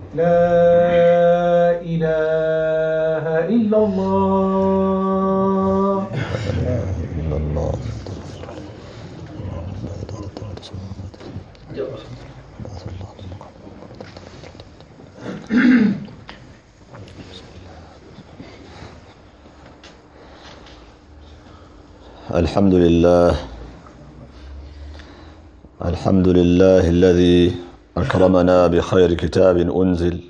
لا إله إلا الله. إلا الله. الحمد لله الذي أكرمنا بخير كتاب أنزل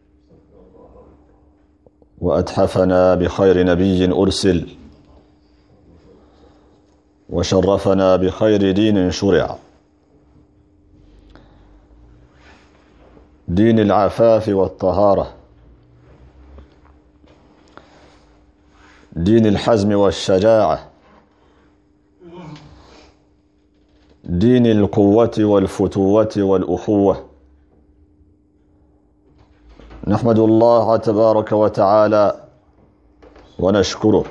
وأتحفنا بخير نبي أرسل وشرفنا بخير دين شرع، دين العفاف والطهارة، دين الحزم والشجاعة، دين القوة والفتوة والأخوة. نحمد الله تبارك وتعالى ونشكره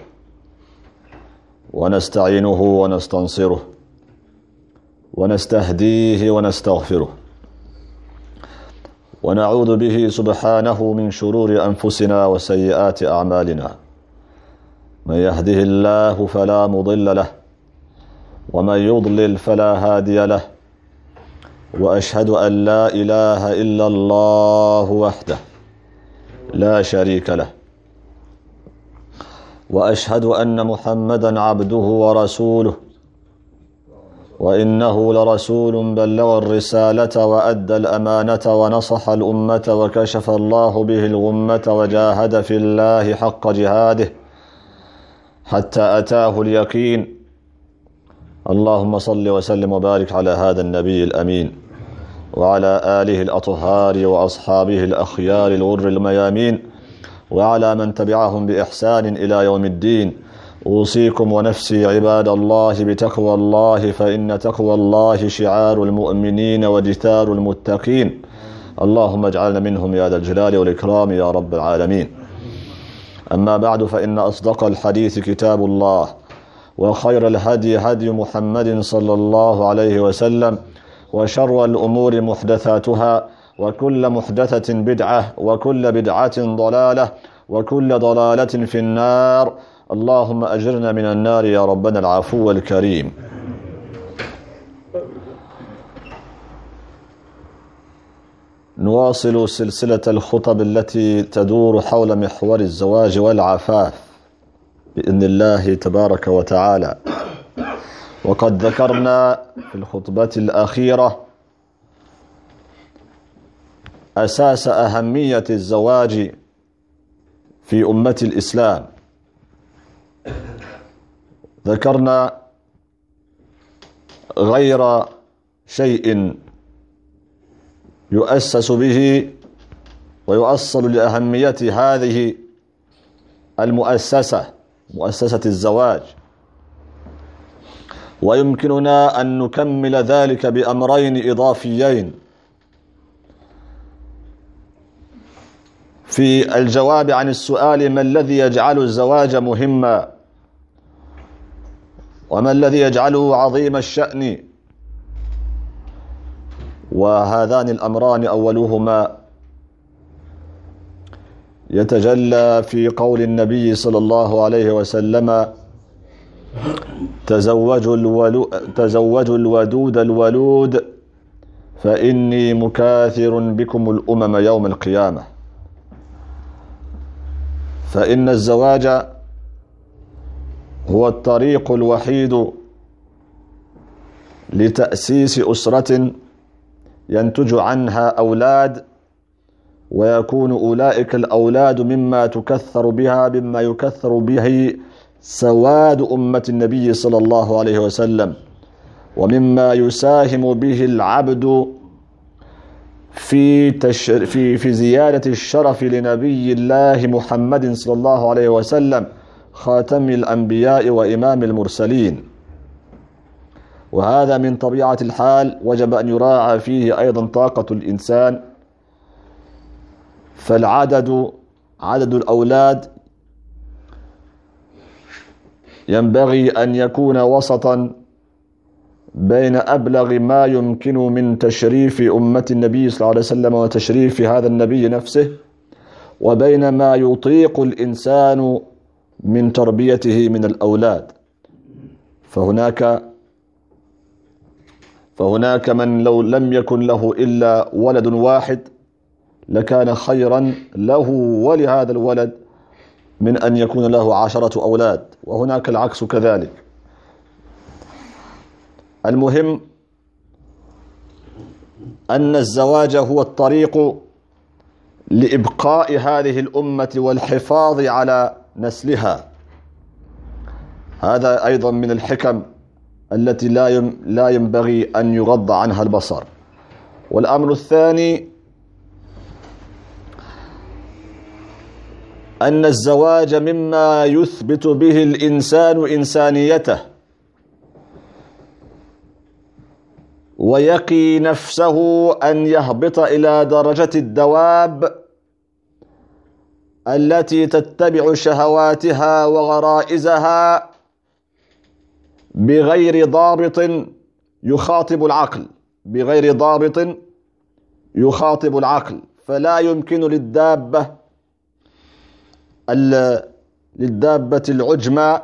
ونستعينه ونستنصره ونستهديه ونستغفره، ونعوذ به سبحانه من شرور أنفسنا وسيئات أعمالنا. من يهده الله فلا مضل له، ومن يضلل فلا هادي له، وأشهد أن لا إله إلا الله وحده لا شريك له، وأشهد أن محمدا عبده ورسوله، وإنه لرسول بلغ الرسالة وأدى الأمانة ونصح الأمة وكشف الله به الغمة وجاهد في الله حق جهاده حتى أتاه اليقين. اللهم صل وسلم وبارك على هذا النبي الأمين وعلى آله الأطهار وأصحابه الأخيار الغر الميامين، وعلى من تبعهم بإحسان إلى يوم الدين. أوصيكم ونفسي عباد الله بتقوى الله، فإن تقوى الله شعار المؤمنين وجثار المتقين. اللهم اجعلنا منهم يا ذا الجلال والإكرام يا رب العالمين. أما بعد، فإن أصدق الحديث كتاب الله، وخير الهدي هدي محمد صلى الله عليه وسلم، وشر الأمور محدثاتها، وكل محدثة بدعة، وكل بدعة ضلالة، وكل ضلالة في النار. اللهم أجرنا من النار يا ربنا العفو الكريم. نواصل سلسلة الخطب التي تدور حول محور الزواج والعفاف بإذن الله تبارك وتعالى. وقد ذكرنا في الخطبة الأخيرة أساس أهمية الزواج في أمة الإسلام. ذكرنا غير شيء يؤسس به ويؤصل لأهمية هذه المؤسسة، مؤسسة الزواج، ويمكننا أن نكمل ذلك بأمرين إضافيين في الجواب عن السؤال: ما الذي يجعل الزواج مهما، وما الذي يجعله عظيم الشأن؟ وهذان الأمران أولهما يتجلى في قول النبي صلى الله عليه وسلم: تزوجوا الودود الولود فإني مكاثر بكم الأمم يوم القيامة. فإن الزواج هو الطريق الوحيد لتأسيس أسرة ينتج عنها أولاد، ويكون أولئك الأولاد مما يكثر به سواد أمة النبي صلى الله عليه وسلم، ومما يساهم به العبد في زيادة الشرف لنبي الله محمد صلى الله عليه وسلم، خاتم الأنبياء وإمام المرسلين. وهذا من طبيعة الحال وجب أن يراعى فيه أيضا طاقة الإنسان. عدد الأولاد ينبغي أن يكون وسطا بين أبلغ ما يمكن من تشريف أمة النبي صلى الله عليه وسلم وتشريف هذا النبي نفسه، وبين ما يطيق الإنسان من تربيته من الأولاد. فهناك من لو لم يكن له إلا ولد واحد لكان خيرا له ولهذا الولد من أن يكون له 10 أولاد، وهناك العكس كذلك. المهم أن الزواج هو الطريق لإبقاء هذه الأمة والحفاظ على نسلها. هذا أيضا من الحكم التي لا ينبغي أن يغض عنها البصر. والأمر الثاني أن الزواج مما يثبت به الإنسان إنسانيته ويقي نفسه أن يهبط إلى درجة الدواب التي تتبع شهواتها وغرائزها بغير ضابط يخاطب العقل، فلا يمكن للدابة العجمى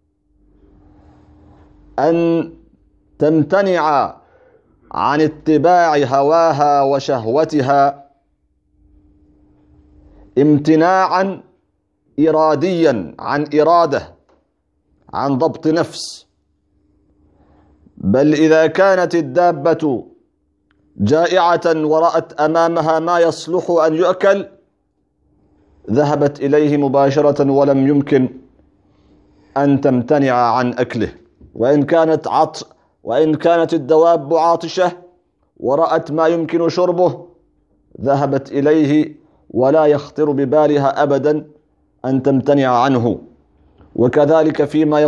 أن تمتنع عن اتباع هواها وشهوتها امتناعا إراديا، عن ضبط نفس. بل إذا كانت الدابة جائعة ورأت أمامها ما يصلح أن يؤكل ذهبت إليه مباشرة ولم يمكن أن تمتنع عن أكله. وإن كانت الدواب عاطشة ورأت ما يمكن شربه ذهبت إليه ولا يخطر ببالها أبدا أن تمتنع عنه. وكذلك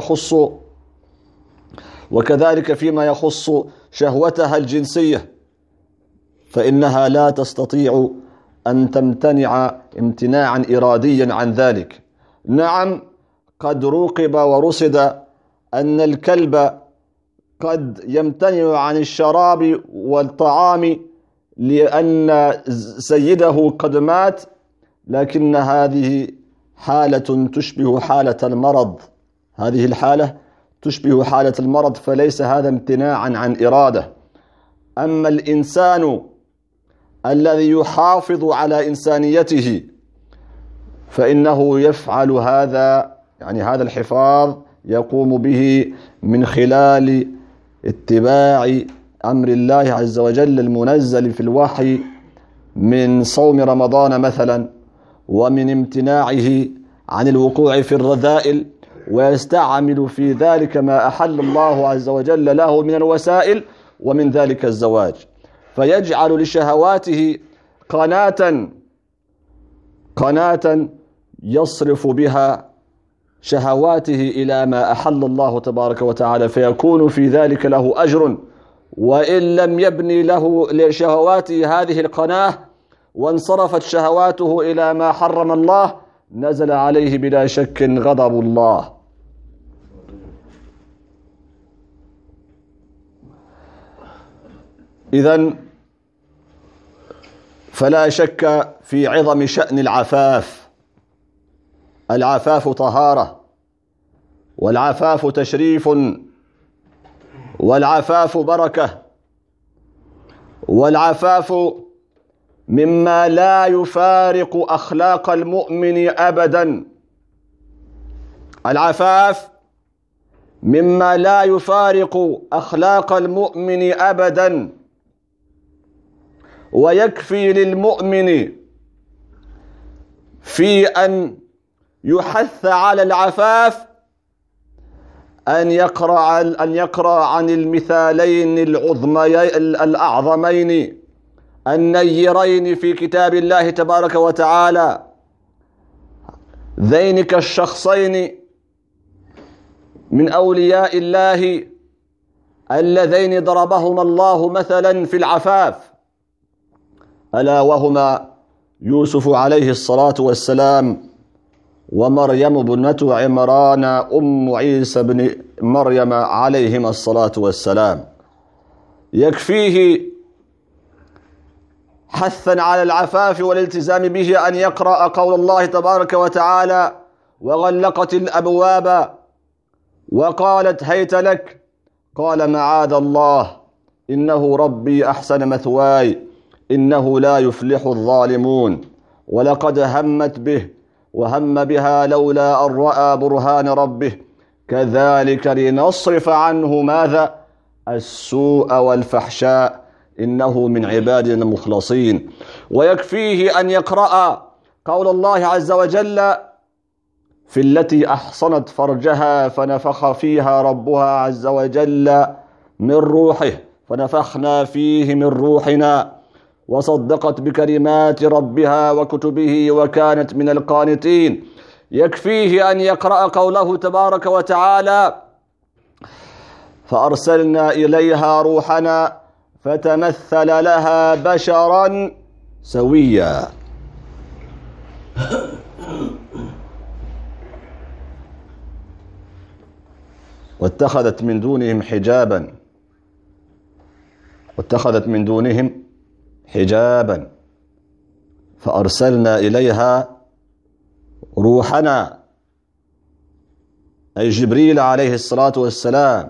فيما يخص شهوتها الجنسية، فإنها لا تستطيع أن تمتنع امتناعا إراديا عن ذلك. نعم، قد روقب ورصد أن الكلب قد يمتنع عن الشراب والطعام لأن سيده قد مات، لكن هذه حالة تشبه حالة المرض، فليس هذا امتناعا عن إرادة. أما الإنسان الذي يحافظ على إنسانيته فإنه يفعل هذا، يعني هذا الحفاظ يقوم به من خلال اتباع أمر الله عز وجل المنزل في الوحي من صوم رمضان مثلا، ومن امتناعه عن الوقوع في الرذائل، ويستعمل في ذلك ما أحل الله عز وجل له من الوسائل، ومن ذلك الزواج، فيجعل لشهواته قناة يصرف بها شهواته إلى ما أحل الله تبارك وتعالى، فيكون في ذلك له أجر. وإن لم يبني له لشهواته هذه القناة وانصرفت شهواته إلى ما حرم الله نزل عليه بلا شك غضب الله. إذن فلا شك في عظم شأن العفاف. العفاف طهارة، والعفاف تشريف، والعفاف بركة، والعفاف مما لا يفارق أخلاق المؤمن أبدا. العفاف مما لا يفارق أخلاق المؤمن أبدا. ويكفي للمؤمن في أن يحث على العفاف أن يقرأ عن المثالين الأعظمين النيرين في كتاب الله تبارك وتعالى، ذينك الشخصين من أولياء الله اللذين ضربهما الله مثلا في العفاف، ألا وهما يوسف عليه الصلاة والسلام ومريم ابنة عمران أم عيسى بن مريم عليهما الصلاة والسلام. يكفيه حثا على العفاف والالتزام به أن يقرأ قول الله تبارك وتعالى: وغلقت الأبواب وقالت هيت لك، قال معاذ الله إنه ربي أحسن مثواي إنه لا يفلح الظالمون، ولقد همت به وهم بها لولا أن رأى برهان ربه كذلك لنصرف عنه ماذا؟ السوء والفحشاء إنه من عبادنا المخلصين. ويكفيه أن يقرأ قول الله عز وجل في التي أحصنت فرجها فنفخ فيها ربها عز وجل من روحه فنفخنا فيه من روحنا وصدقت بكلمات ربها وكتبه وكانت من القانتين. يكفيه أن يقرأ قوله تبارك وتعالى: فأرسلنا إليها روحنا فتمثل لها بشرا سويا. واتخذت من دونهم حجابا فأرسلنا إليها روحنا، أي جبريل عليه الصلاة والسلام،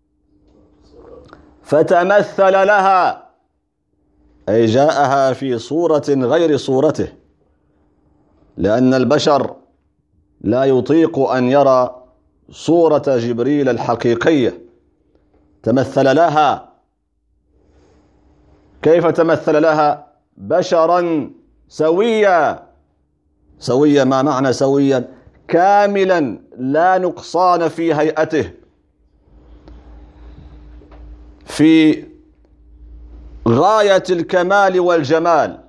فتمثل لها، أي جاءها في صورة غير صورته، لأن البشر لا يطيق أن يرى صورة جبريل الحقيقية. تمثل لها، كيف تمثل لها؟ بشرا سويا. سويا ما معنى سويا؟ كاملا لا نقصان في هيئته، في غاية الكمال والجمال.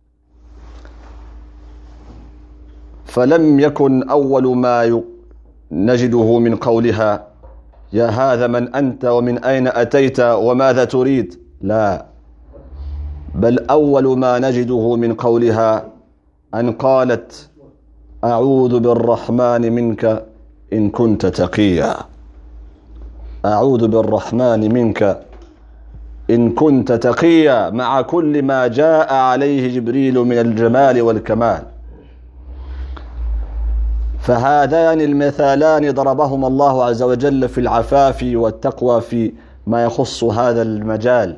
فلم يكن أول ما نجده من قولها: يا هذا من أنت ومن أين أتيت وماذا تريد؟ لا، بل أول ما نجده من قولها أن قالت: أعوذ بالرحمن منك إن كنت تقيا. أعوذ بالرحمن منك إن كنت تقيا، مع كل ما جاء عليه جبريل من الجمال والكمال. فهذان المثالان ضربهما الله عز وجل في العفاف والتقوى في ما يخص هذا المجال.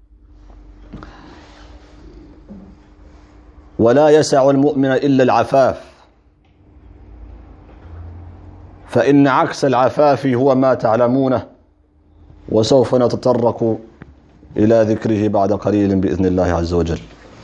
ولا يسع المؤمن إلا العفاف، فإن عكس العفاف هو ما تعلمونه، وسوف نتطرق إلى ذكره بعد قليل بإذن الله عز وجل.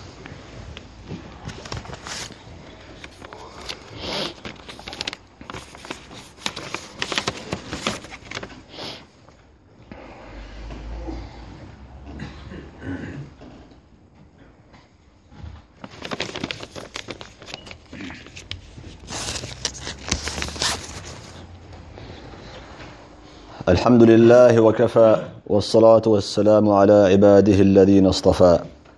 الحمد لله وكفى، والصلاة والسلام على عباده الذين اصطفى.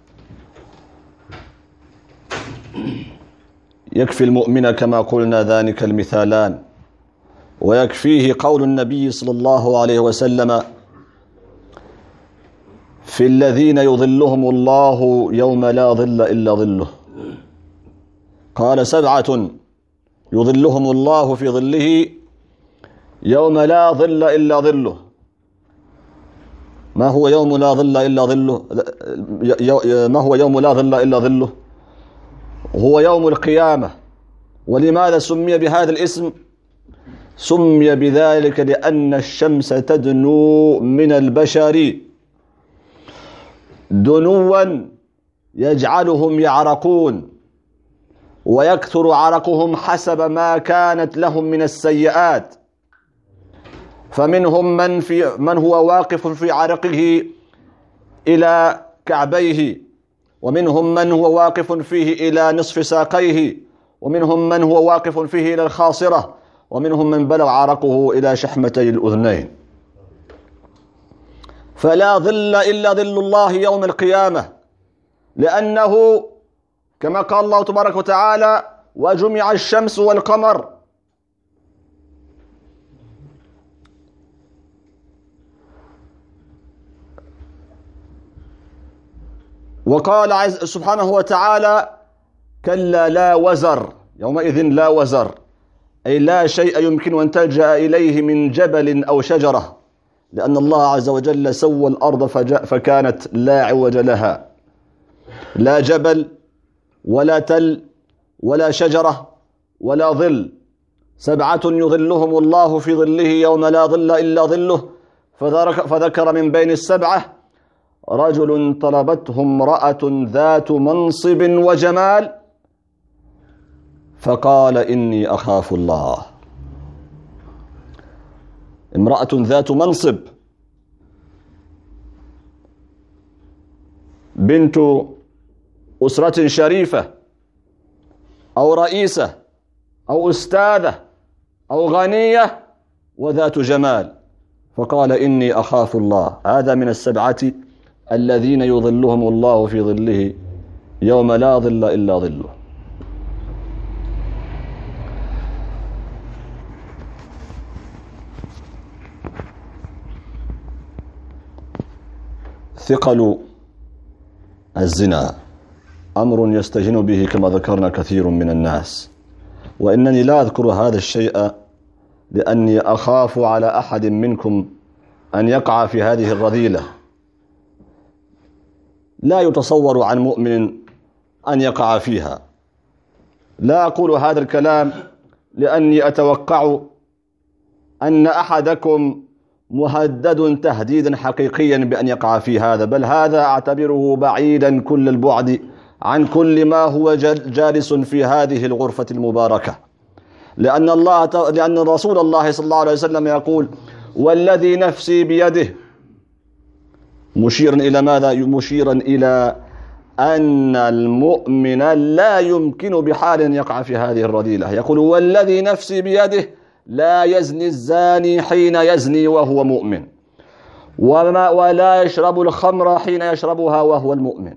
يكفي المؤمن كما قلنا ذلك المثالان، ويكفيه قول النبي صلى الله عليه وسلم في الذين يظلهم الله يوم لا ظل إلا ظله. قال: 7 يظلهم الله في ظله يوم لا ظل إلا ظله. ما هو يوم لا ظل إلا ظله؟ ما هو يوم لا ظل إلا ظله؟ هو يوم القيامة. ولماذا سمي بهذا الاسم؟ سمي بذلك لأن الشمس تدنو من البشر دنوا يجعلهم يعرقون، ويكثر عرقهم حسب ما كانت لهم من السيئات. فمنهم من هو واقف في عرقه إلى كعبيه، ومنهم من هو واقف فيه إلى نصف ساقيه، ومنهم من هو واقف فيه إلى الخاصرة، ومنهم من بلغ عرقه إلى شحمتي الأذنين. فلا ظل إلا ظل الله يوم القيامة، لأنه كما قال الله تبارك وتعالى: وجمع الشمس والقمر. وقال سبحانه وتعالى: كلا لا وزر، يومئذ لا وزر، أي لا شيء يمكن أن تلجأ إليه من جبل أو شجرة، لأن الله عز وجل سوى الأرض فكانت لا عوج لها، لا جبل ولا تل ولا شجرة ولا ظل. 7 يظلهم الله في ظله يوم لا ظل إلا ظله، فذكر من بين ال7 رجل طلبته امرأة ذات منصب وجمال فقال إني أخاف الله. امرأة ذات منصب، بنت أسرة شريفة أو رئيسة أو أستاذة أو غنية وذات جمال، فقال إني أخاف الله. هذا من ال7 الذين يظلهم الله في ظله يوم لا ظل إلا ظله. ثقل الزنا أمر يستهين به كما ذكرنا كثير من الناس، وإنني لا أذكر هذا الشيء لأني أخاف على أحد منكم أن يقع في هذه الرذيلة. لا يتصور عن مؤمن أن يقع فيها. لا أقول هذا الكلام لأني أتوقع أن أحدكم مهدد تهديدا حقيقيا بأن يقع في هذا، بل هذا أعتبره بعيدا كل البعد عن كل ما هو جالس في هذه الغرفة المباركة، لأن رسول الله صلى الله عليه وسلم يقول: والذي نفسي بيده، مشيرا إلى ماذا؟ مشيرا إلى أن المؤمن لا يمكن بحال أن يقع في هذه الرذيلة. يقول: والذي نفسي بيده لا يزني الزاني حين يزني وهو مؤمن، ولا يشرب الخمر حين يشربها وهو المؤمن.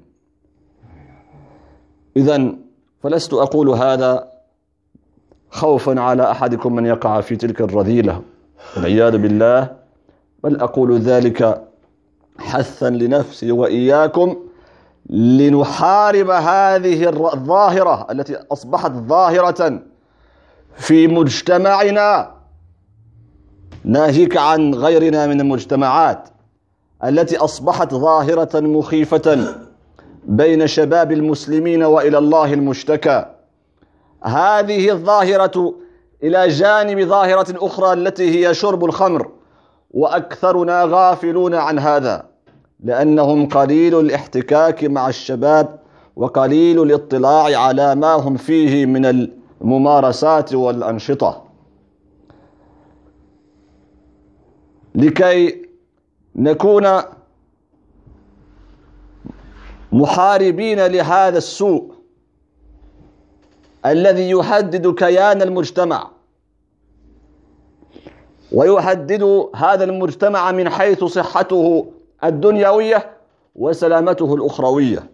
إذن فلست أقول هذا خوفا على أحدكم من يقع في تلك الرذيلة والعياذ بالله، بل أقول ذلك حثا لنفسي وإياكم لنحارب هذه الظاهرة التي أصبحت ظاهرة في مجتمعنا، ناهيك عن غيرنا من المجتمعات التي أصبحت ظاهرة مخيفة بين شباب المسلمين وإلى الله المشتكى. هذه الظاهرة إلى جانب ظاهرة أخرى التي هي شرب الخمر، وأكثرنا غافلون عن هذا لأنهم قليل الاحتكاك مع الشباب وقليل الاطلاع على ما هم فيه من الممارسات والأنشطة. لكي نكون محاربين لهذا السوء الذي يهدد كيان المجتمع ويهدد هذا المجتمع من حيث صحته الدنيوية وسلامته الأخروية،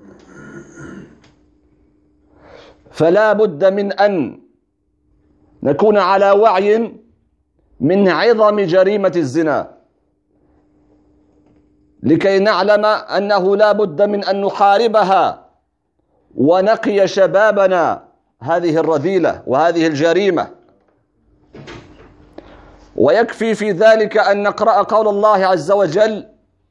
فلا بد من أن نكون على وعي من عظم جريمة الزنا، لكي نعلم أنه لا بد من أن نحاربها ونقي شبابنا هذه الرذيلة وهذه الجريمة. ويكفي في ذلك أن نقرأ قول الله عز وجل: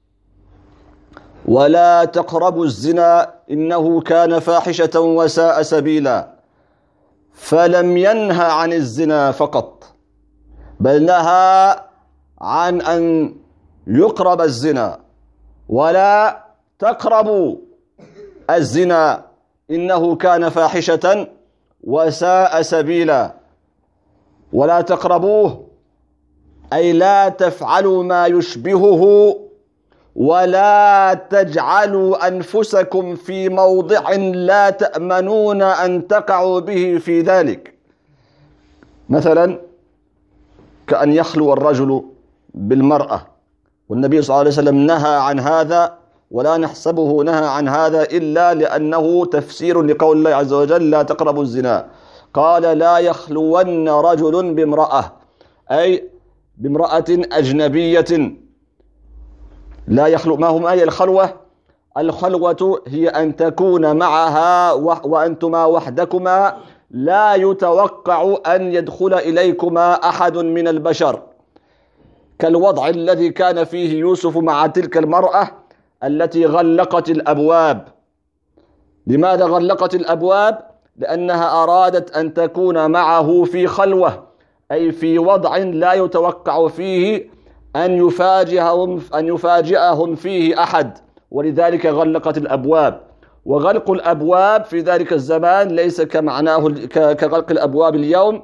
ولا تقربوا الزنا إنه كان فاحشة وساء سبيلا، فلم ينهى عن الزنا فقط، بل نهى عن أن يقرب الزنا. ولا تقربوا الزنا إنه كان فاحشة وساء سبيلا. ولا تقربوه أي لا تفعلوا ما يشبهه، ولا تجعلوا أنفسكم في موضع لا تأمنون أن تقعوا به في ذلك. مثلا كأن يخلو الرجل بالمرأة، والنبي صلى الله عليه وسلم نهى عن هذا، ولا نحسبه نهى عن هذا إلا لأنه تفسير لقول الله عز وجل: لا تقربوا الزنا. قال: لا يخلون رجل بامرأة، أي بامرأة أجنبية. لا يخلو. ما هم أي الخلوة؟ الخلوة هي أن تكون معها وأنتما وحدكما، لا يتوقع أن يدخل إليكما أحد من البشر، كالوضع الذي كان فيه يوسف مع تلك المرأة التي غلقت الأبواب. لماذا غلقت الأبواب؟ لأنها أرادت أن تكون معه في خلوة، أي في وضع لا يتوقع فيه أن يفاجئهم فيه أحد، ولذلك غلقت الأبواب. وغلق الأبواب في ذلك الزمان ليس كمعناه كغلق الأبواب اليوم،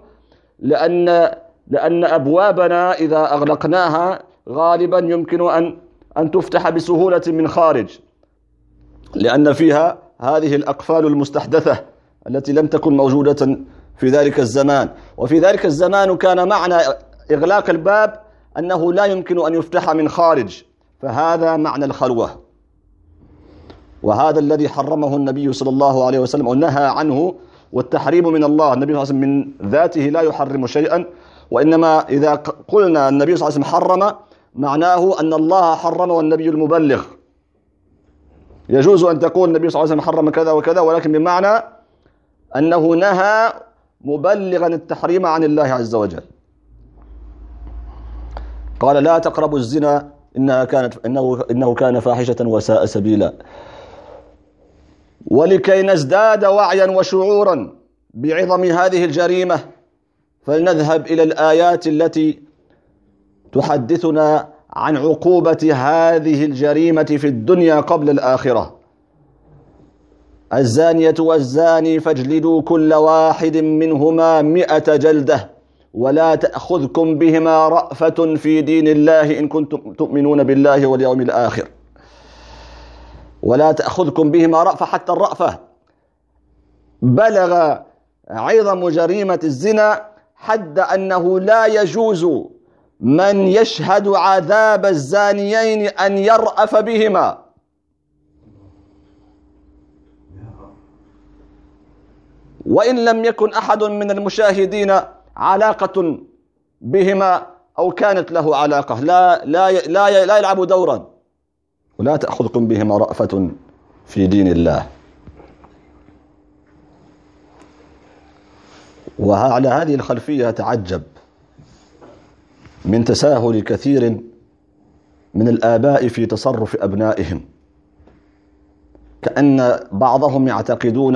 لأن أبوابنا إذا أغلقناها غالبا يمكن أن تفتح بسهولة من خارج، لأن فيها هذه الأقفال المستحدثة التي لم تكن موجودة في ذلك الزمان. وفي ذلك الزمان كان معنى إغلاق الباب أنه لا يمكن أن يفتح من خارج، فهذا معنى الخلوة، وهذا الذي حرمه النبي صلى الله عليه وسلم ونهى عنه. والتحريم من الله، النبي صلى الله عليه وسلم من ذاته لا يحرم شيئا، وإنما إذا قلنا النبي صلى الله عليه وسلم حرم معناه أن الله حرم والنبي المبلغ. يجوز أن تقول النبي صلى الله عليه وسلم حرم كذا وكذا، ولكن بمعنى أنه نهى مبلغا التحريم عن الله عز وجل. قال لا تقربوا الزنا إنه كان فاحشة وساء سبيلا. ولكي نزداد وعيا وشعورا بعظم هذه الجريمة فلنذهب إلى الآيات التي تحدثنا عن عقوبة هذه الجريمة في الدنيا قبل الآخرة. الزانية والزاني فاجلدوا كل واحد منهما 100 جلدة ولا تأخذكم بهما رأفة في دين الله إن كنتم تؤمنون بالله واليوم الآخر. ولا تأخذكم بهما رأفة، حتى الرأفة بلغ عظم جريمة الزنا حد أنه لا يجوز من يشهد عذاب الزانيين أن يرأف بهما، وإن لم يكن أحد من المشاهدين علاقة بهما أو كانت له علاقة، لا يلعب دورا. ولا تأخذكم بهما رأفة في دين الله. وعلى هذه الخلفية تعجب من تساهل كثير من الآباء في تصرف أبنائهم، كأن بعضهم يعتقدون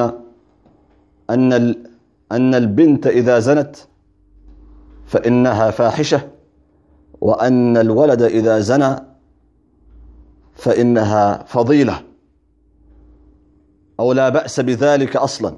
أن البنت إذا زنت فإنها فاحشة، وأن الولد إذا زنى فإنها فضيلة أو لا بأس بذلك أصلا.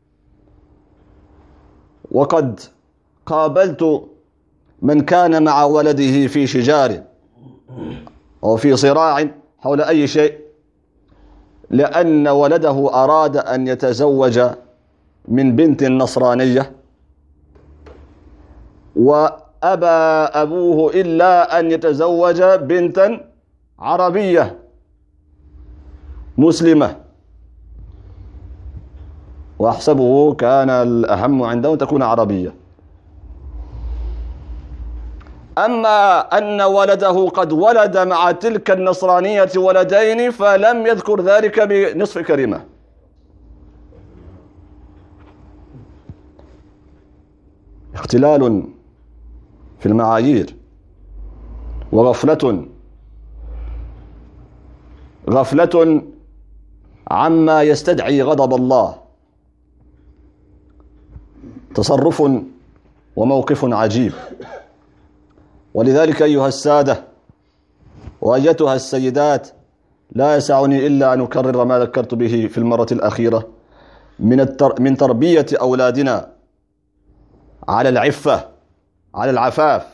وقد قابلت من كان مع ولده في شجار أو في صراع حول أي شيء، لأن ولده أراد أن يتزوج من بنت نصرانية، وأبى أبوه إلا أن يتزوج بنتا عربية مسلمة، وأحسبه كان الأهم عنده تكون عربية. أما أن ولده قد ولد مع تلك النصرانية ولدين فلم يذكر ذلك بنصف كلمة. اختلال في المعايير وغفلة عما يستدعي غضب الله. تصرف وموقف عجيب. ولذلك أيها السادة وأيتها السيدات، لا يسعني إلا أن أكرر ما ذكرت به في المرة الأخيرة من تربية أولادنا على العفة، على العفاف،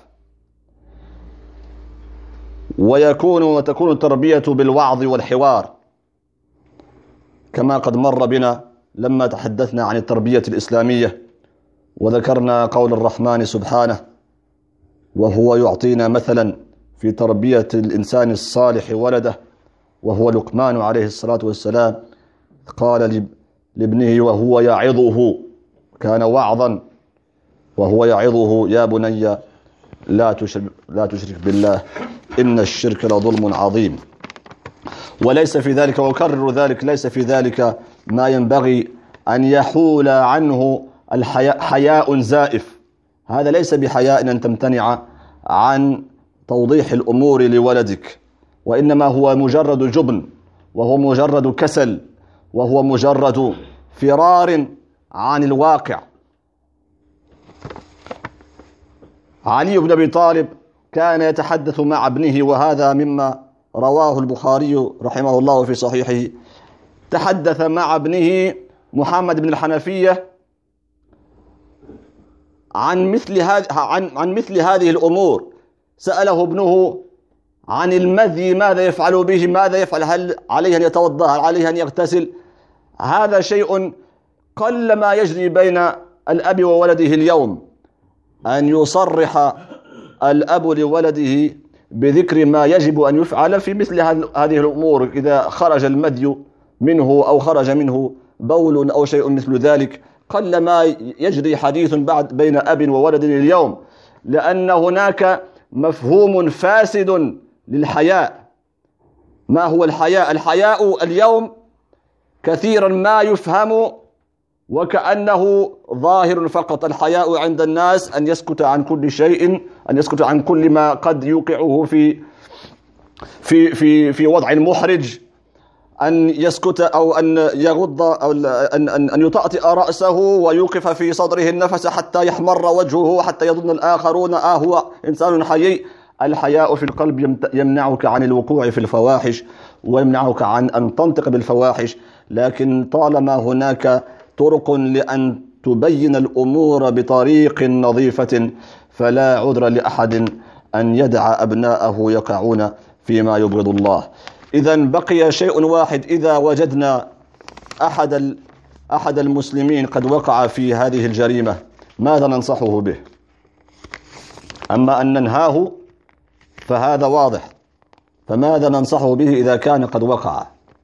وتكون التربية بالوعظ والحوار، كما قد مر بنا لما تحدثنا عن التربية الإسلامية وذكرنا قول الرحمن سبحانه وهو يعطينا مثلا في تربية الإنسان الصالح ولده، وهو لقمان عليه الصلاة والسلام، قال لابنه وهو يعظه، كان وعظا وهو يعظه: يا بني لا تشرك بالله إن الشرك لظلم عظيم. وليس في ذلك، وأكرر ذلك، ليس في ذلك ما ينبغي أن يحول عنه حياء زائف. هذا ليس بحياء أن تمتنع عن توضيح الأمور لولدك، وإنما هو مجرد جبن، وهو مجرد كسل، وهو مجرد فرار عن الواقع. علي بن أبي طالب كان يتحدث مع ابنه، وهذا مما رواه البخاري رحمه الله في صحيحه. تحدث مع ابنه محمد بن الحنفية عن مثل هذه الأمور. سأله ابنه عن المذي ماذا يفعل به، ماذا يفعل، هل عليه أن يتوضأ، هل عليه أن يغتسل. هذا شيء قل ما يجري بين الأب وولده اليوم، أن يصرح الأب لولده بذكر ما يجب أن يفعل في مثل هذه الأمور. إذا خرج المذي منه أو خرج منه بول أو شيء مثل ذلك، قل ما يجري حديث بين أب وولد اليوم، لأن هناك مفهوم فاسد للحياء. ما هو الحياء؟ الحياء اليوم كثيرا ما يفهم وكأنه ظاهر فقط. الحياء عند الناس أن يسكت عن كل شيء، أن يسكت عن كل ما قد يوقعه في وضع محرج، أن يسكت أو أن يغض أو أن يطأطئ رأسه ويوقف في صدره النفس حتى يحمر وجهه، حتى يظن الآخرون هو إنسان حيي. الحياء في القلب يمنعك عن الوقوع في الفواحش، ويمنعك عن أن تنطق بالفواحش. لكن طالما هناك طرق لأن تبين الأمور بطريق نظيفة، فلا عذر لأحد أن يدع أبناءه يقعون فيما يبغض الله. إذن بقي شيء واحد: إذا وجدنا أحد المسلمين قد وقع في هذه الجريمة، ماذا ننصحه به؟ أما أن ننهاه فهذا واضح، فماذا ننصحه به إذا كان قد وقع؟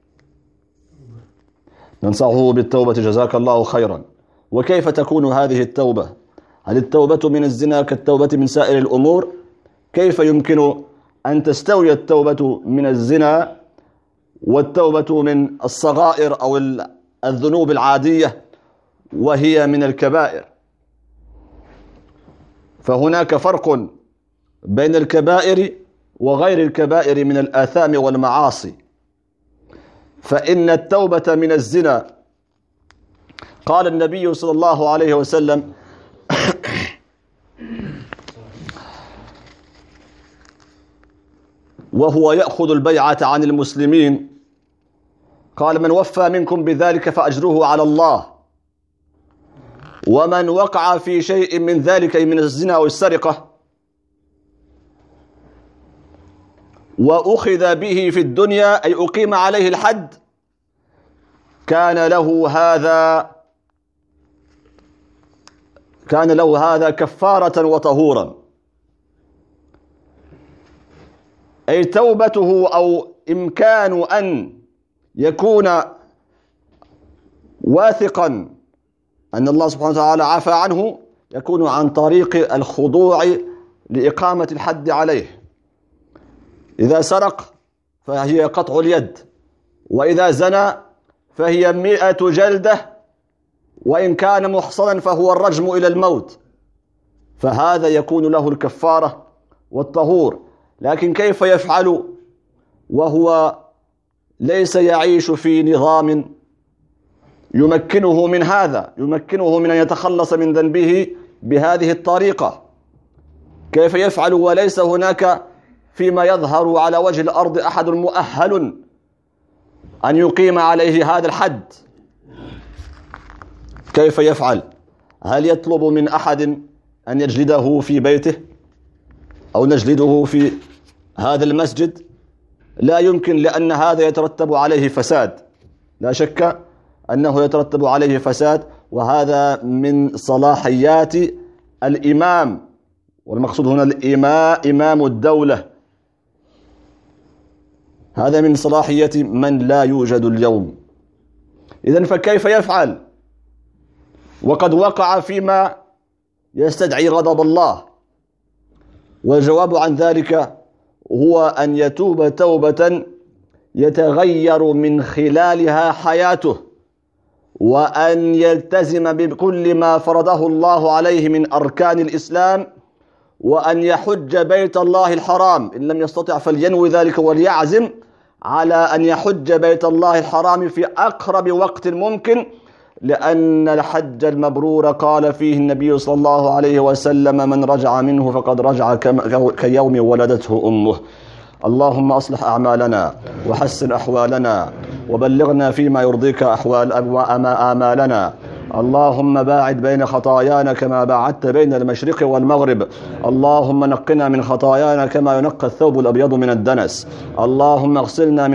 ننصحه بالتوبة، جزاك الله خيرا. وكيف تكون هذه التوبة؟ هل التوبة من الزنا كالتوبة من سائر الأمور؟ كيف يمكن أن تستوي التوبة من الزنا والتوبة من الصغائر أو الذنوب العادية وهي من الكبائر؟ فهناك فرق بين الكبائر وغير الكبائر من الآثام والمعاصي. فإن التوبة من الزنا، قال النبي صلى الله عليه وسلم: وهو يأخذ البيعة عن المسلمين، قال: من وفى منكم بذلك فأجره على الله. ومن وقع في شيء من ذلك من الزنا أو السرقة وأخذ به في الدنيا، أي أقيم عليه الحد، كان له هذا كفارة وطهورا. أي توبته أو إمكان أن يكون واثقا أن الله سبحانه وتعالى عفى عنه يكون عن طريق الخضوع لإقامة الحد عليه. إذا سرق فهي قطع اليد، وإذا زنى فهي 100 جلدة، وإن كان محصنا فهو الرجم إلى الموت. فهذا يكون له الكفارة والطهور. لكن كيف يفعل وهو ليس يعيش في نظام يمكنه من هذا، يمكنه من أن يتخلص من ذنبه بهذه الطريقة؟ كيف يفعل وليس هناك فيما يظهر على وجه الأرض أحد مؤهل أن يقيم عليه هذا الحد؟ كيف يفعل؟ هل يطلب من أحد أن يجلده في بيته أو نجلده في هذا المسجد؟ لا يمكن، لأن هذا يترتب عليه فساد، لا شك أنه يترتب عليه فساد. وهذا من صلاحيات الإمام، والمقصود هنا إمام الدولة. هذا من صلاحية من لا يوجد اليوم. إذن فكيف يفعل وقد وقع فيما يستدعي غضب الله؟ والجواب عن ذلك هو أن يتوب توبة يتغير من خلالها حياته، وأن يلتزم بكل ما فرضه الله عليه من أركان الإسلام، وأن يحج بيت الله الحرام، إن لم يستطع فلينوي ذلك وليعزم على أن يحج بيت الله الحرام في أقرب وقت ممكن، لأن الحج المبرور قال فيه النبي صلى الله عليه وسلم: من رجع منه فقد رجع كيوم ولدته أمه. اللهم أصلح أعمالنا وحسن أحوالنا وبلغنا فيما يرضيك آمالنا. اللهم باعد بين خطايانا كما باعدت بين المشرق والمغرب. اللهم نقنا من خطايانا كما ينقى الثوب الأبيض من الدنس. اللهم اغسلنا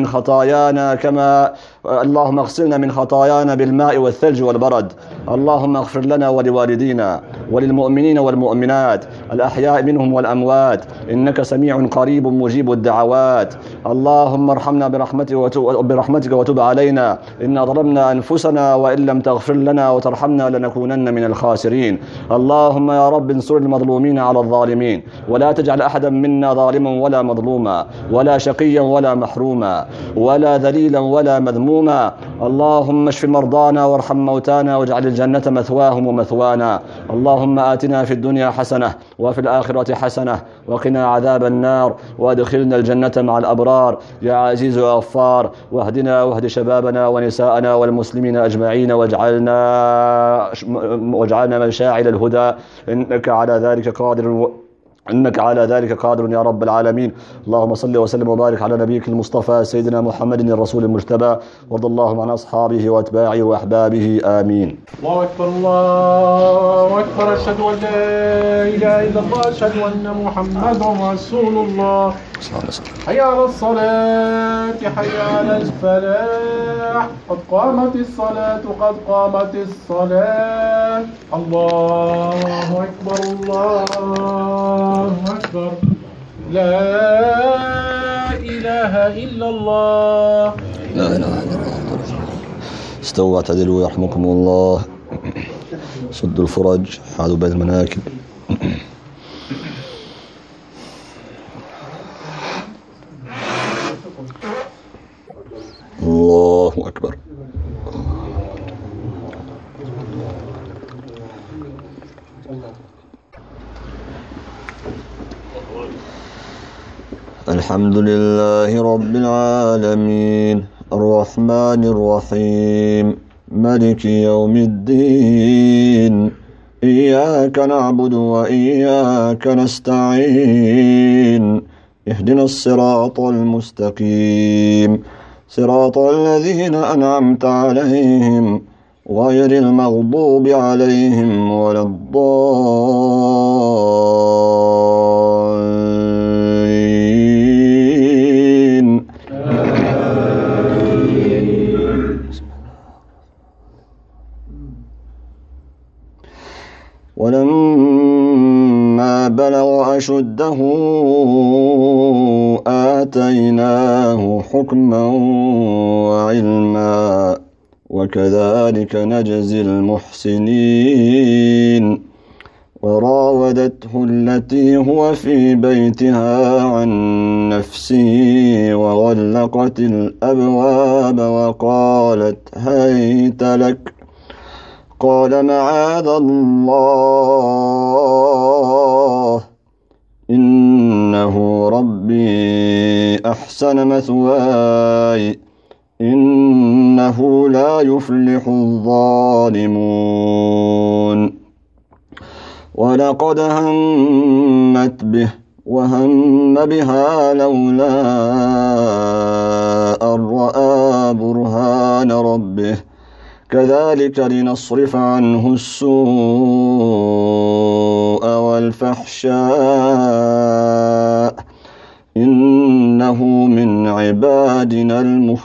من خطايانا بالماء والثلج والبرد. اللهم اغفر لنا ولوالدينا وللمؤمنين والمؤمنات الأحياء منهم والأموات، إنك سميع قريب مجيب الدعوات. اللهم ارحمنا برحمتك وتب علينا، إنا ظلمنا أنفسنا وإن لم تغفر لنا وترحمنا لنكونن من الخاسرين. اللهم يا رب انصر المظلومين على الظالمين، ولا تجعل أحدا منا ظالما ولا مظلوما ولا شقيا ولا محروما ولا ذليلا ولا مذموما. اللهم اشف مرضانا وارحم موتانا واجعل الجنة مثواهم ومثوانا. اللهم آتنا في الدنيا حسنة وفي الآخرة حسنة وقنا عذاب النار، وادخلنا الجنة مع الأبرار يا عزيز يا غفار. واهدنا واهد شبابنا ونساءنا والمسلمين أجمعين، واجعلنا مشاعل الهدى، إنك على ذلك قادر يا رب العالمين. اللهم صل وسلم وبارك على نبيك المصطفى سيدنا محمد الرسول المجتبى، وارض اللهم عن أصحابه وأتباعه وأحبابه. آمين. الله أكبر الله أكبر، أشهد أن لا إله إلا الله، أشهد أن محمدا رسول الله. حي على الصلاة حي على الفلاح، قد قامت الصلاة قد قامت الصلاة. الله أكبر الله أكبر، لا إله إلا الله. لا إله إلا الله. استووا اعتدلوا يرحمكم الله. صدوا الفرج، حاذوا بين المناكب. الله أكبر. الحمد لله رب العالمين، الرحمن الرحيم، ملك يوم الدين، إياك نعبد وإياك نستعين، اهدنا الصراط المستقيم، صراط الذين أنعمت عليهم غير المغضوب عليهم ولا الضالين. ولما بلغ أشده آتيناه حكما وعلما، وكذلك نجزي المحسنين. وراودته التي هو في بيتها عن نفسه وغلقت الأبواب وقالت هيت لك، قال معاذ الله إنه ربي أحسن مثواي إنه لا يفلح الظالمون. ولقد همت به وهم بها لولا أن رأى برهان ربه، كذلك لنصرف عنه السوء والفحشاء إنه من عبادنا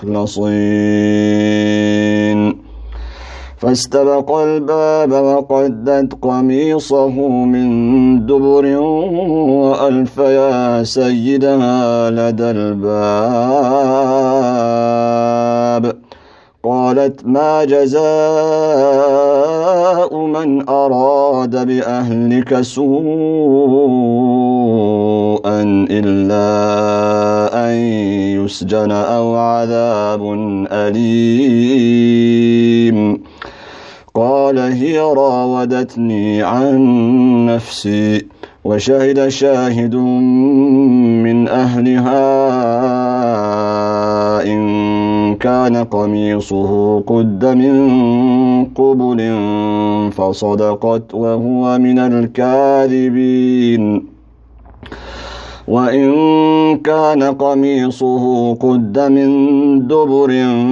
المخلصين. فاستبق الباب وقدت قميصه من دبر وألف يا سيدها لدى الباب، قالت ما جزاء من أراد بأهلك سوءا إلا أن يسجن أو عذاب أليم قال هي راودتني عن نفسي وشهد شاهد من أهلها إن كان قميصه قد من قبل فصدقت وهو من الكاذبين وإن كان قميصه قد من دبر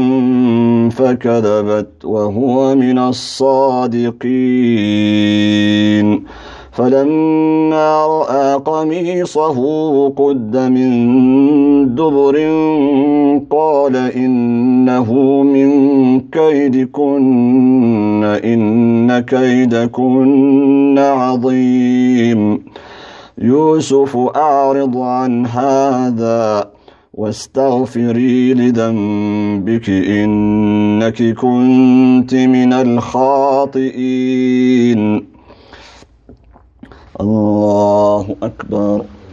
فكذبت وهو من الصادقين فلما رأى قميصه قد من دبر قال إنه من كيدكن إن كيدكن عظيم يوسف أعرض عن هذا واستغفري لذنبك إنك كنت من الخاطئين الله أكبر.